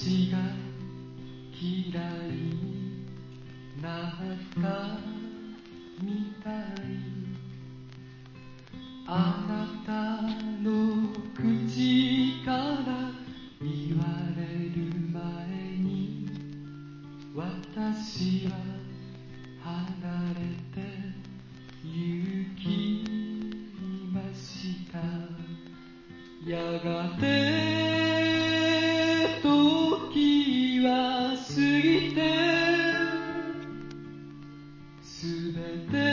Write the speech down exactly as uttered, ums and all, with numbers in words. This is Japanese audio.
私が嫌いになったみたい、あなたの口から言われる前に私は離れて行きました。やがて時は過ぎてすべて